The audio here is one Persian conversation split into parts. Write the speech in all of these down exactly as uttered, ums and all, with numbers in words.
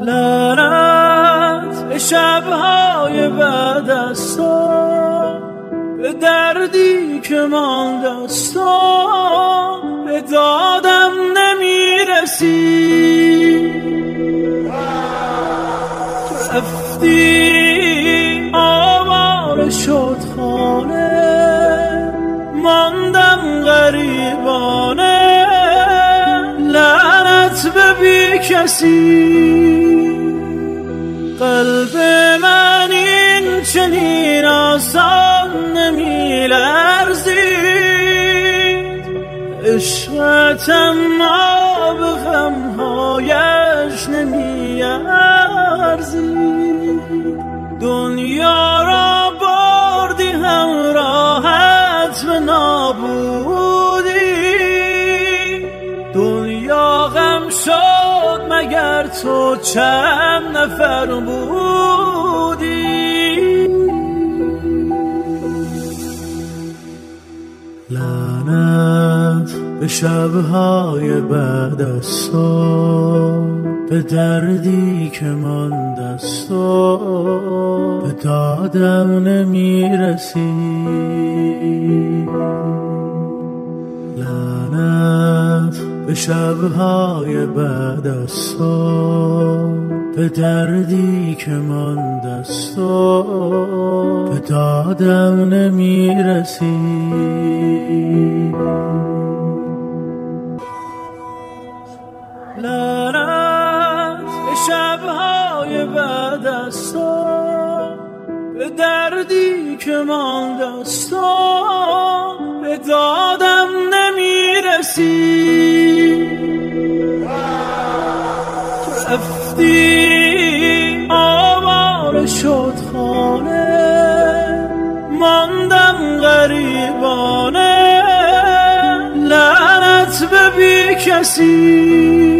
لعنت به شبهای بعد از تو، به دردی که ماند از تو، به دادم نمیرسی. رفتی آواره شد خانه، ماندم غریبانه، لعنت به بی کسی. قلب من این چنین آسان نمی لرزید، عشقت اما به غمهایش نمی ارزید. دنیا را بردی همراهت به نابودی، دنیا غم شد مگر تو چند نفر بودی. لعنت به شبهای بعد از تو، به دردی که ماند از تو، به دادم نمیرسی. لعنت به شبهای بعد از تو، به دردی که ماند از تو، به دادم نمیرسی. لعنت به شبهای بعد از تو، به دردی که ماند از تو، به دادم نمیرسی. رفتی آواره شد خانه، ماندم غریبانه، لعنت به بی کسی.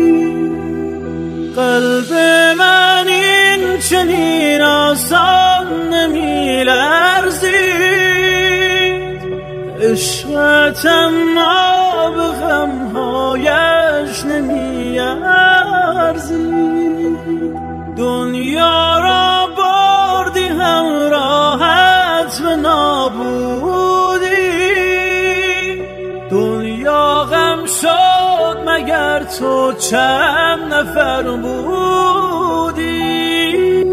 قلب من این چنین آسان نمی لرزید، عشقت اما به غمهایش نمی ارزید. دنیا را بردی همراهت به نابودی، دنیا غم شد مگر تو چند نفر بودی.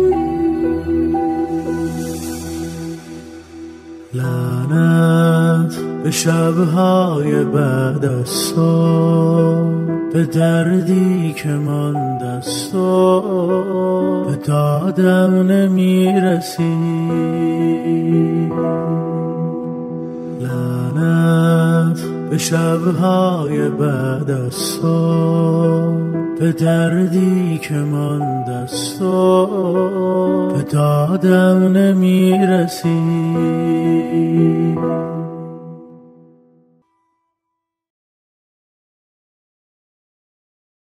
لعنت به شبهای بعد از تو، به دردی که ماند از تو، به دادم نمیرسی. لعنت به شبهای بعد از تو، به دردی که ماند از تو، به دادم نمیرسی.